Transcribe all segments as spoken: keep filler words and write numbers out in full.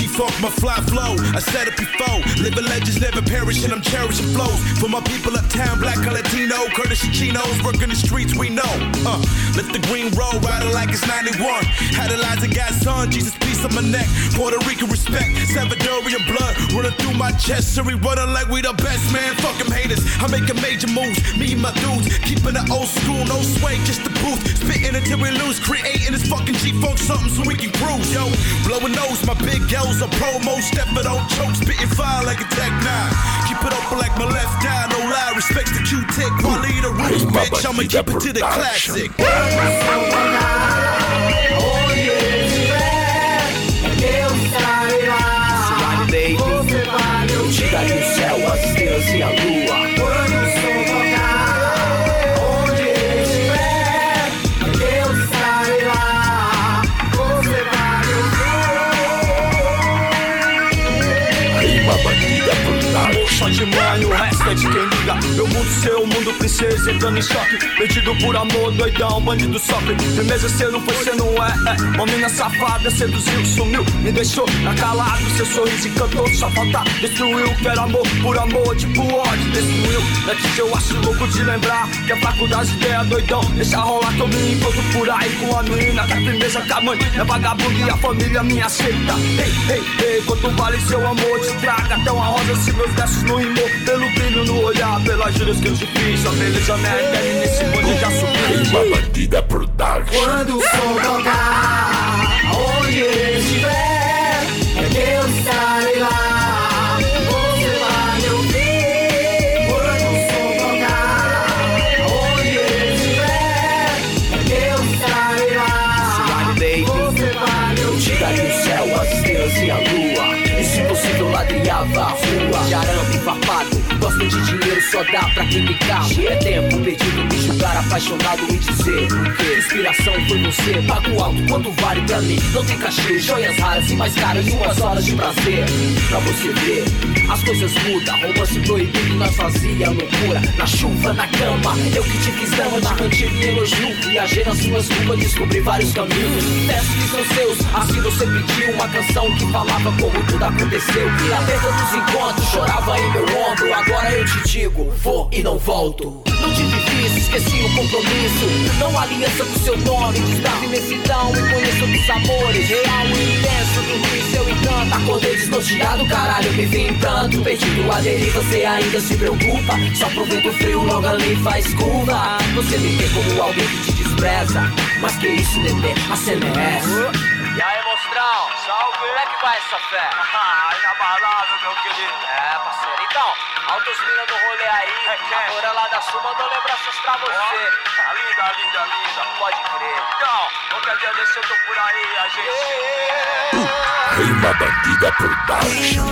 G-Funk, my fly flow. I said it before. Living legends never perish, and I'm cherishing flows. For my people uptown, black or Latino, Curtis and Chinos, working the streets we know. Uh, let the green roll, riding like it's ninety-one. Had Elijah God's son, Jesus peace on my neck. Puerto Rican respect, Salvadorian blood running through my chest. So we running like we the best, man. Fuck them haters. I'm making major moves. Me and my dudes, keeping the old school, no sway, just the booth. Spitting until we lose, creating this fucking G-Funk something so we can cruise, yo. Blowing nose, my big L's a promo, step but don't choke, spitting fire like a Tech nine. Keep it open like my left eye, no lie, respects the Q-Tech, quality the roots, bitch. I'ma keep it to the classic. Tira do céu as estrelas e a lua. Quando o som tocar, onde ele estiver, Deus estarei lá. Você vai ouvir. Rima bandida por tarde. Só de manhã, o resto é de quem liga. Meu mundo, seu mundo, princesa entrando em choque. Perdido por amor, doidão, bandido sofre. Firmeza, cê não foi, cê não é, é. Uma mina safada, seduziu, sumiu. Me deixou na calada, seu sorriso encantou. Só falta, destruiu, quero amor por amor. Tipo ódio, destruiu. Antes eu acho louco de lembrar que é fraco das ideias, doidão. Deixa rolar que eu me encontro por aí com a menina. Da firmeza com a mãe, é vagabundo e a família me aceita. Ei, ei, ei, quanto vale seu amor? Te traga até uma rosa se meus versos não rimou. Pelo brilho no olhar, pelas juras que eu te fiz. A beleza não é eterna e nesse mundo eu já subi. Uma bandida production. Quando o som tocar, onde ele estiver, é Deus estarei lá. Você vai me ouvir. Quando o som tocar, onde ele estiver, é Deus estarei lá. Você vai me ouvir. Tira do céu as estrelas e a lua. E se possível ladrilhava a rua de arame farpado. Gosto de dinheiro, só dá pra quem tem carro. É tempo perdido, me julgar apaixonado e dizer que inspiração foi você. Pago alto, quanto vale pra mim? Não tem cachê, joias raras e mais caras e umas horas de prazer. Pra você ver, as coisas mudam. Romance proibido, nós fazia loucura. Na chuva, na cama, eu que te fiz dama. Na cantina e elogio, viajei nas suas ruas, descobri vários caminhos. Peço que são seus, assim você pediu uma canção que falava como tudo aconteceu. Na perda dos encontros, chorava em meu ombro. Agora eu te digo, vou e não volto. Não tive vício, esqueci o compromisso. Não aliança com seu nome. Destrave imensidão e conheço dos amores. Real e intenso, dormi seu encanto. Acordei desnorteado, caralho, me vi em pranto. Perdido a deriva, você ainda se preocupa. Só aproveita o frio, logo ali faz curva. Você me vê como alguém que te despreza. Mas que isso, nenê, a cena é essa. E aí, monstrão, salve! Como é que vai essa fé? Ah, inabalável, meu querido. É, parceiro. Então, altos mina no rolê aí. É que a Dora lá da Sul mandou lembranças pra você. Oh, linda, linda, linda. Pode crer. Então, qualquer dia desse eu tô por aí, a gente... Rima bandida production.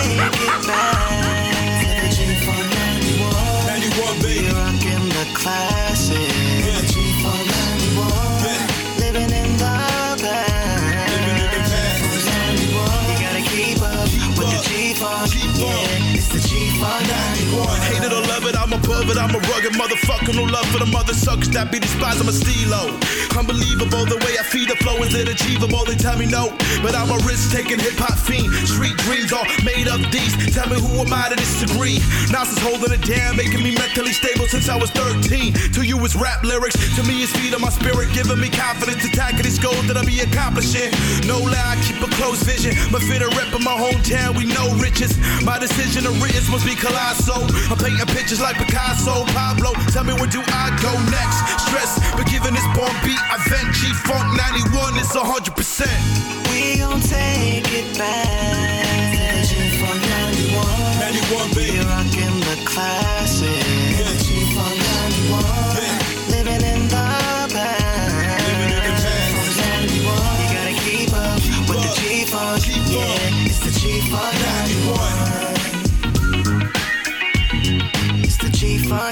ninety-one, baby. We're rocking the classic. Yeah. G four ninety-one. Yeah. Living in the past. Living in the past. You gotta keep up with the G four. Yeah, it's the G four ninety-one. Hate it or love it, I'm above it. I'm a rugged motherfucker. No love for the mother suckers that be despised. I'm a stilo. Unbelievable the way I feed the flow is it achievable. They tell me no, but I'm a risk-taking hip-hop fiend. Street dreams all made of these. Tell me who am I to disagree? Nas is holding it down, making me mentally stable since I was thirteen. To you it's rap lyrics, to me it's feeding my spirit, giving me confidence to tackle these goals that I be accomplishing. No lie, I keep a close vision. My fit a rep in my hometown, we know riches. My decision of written must be colossal. I'm painting pictures like Picasso, Pablo. Tell me where do I go next? Stress, but given this born beat, I vent. G-Funk ninety-one, it's a hundred percent. We gon' take it back. G four ninety-one. ninety-one, baby. We're rocking the classic. Yeah. G four ninety-one. Yeah. Living in the past. Living in the past. ninety-one. You gotta keep up with the G four. Yeah, it's the G four ninety-one. It's the G four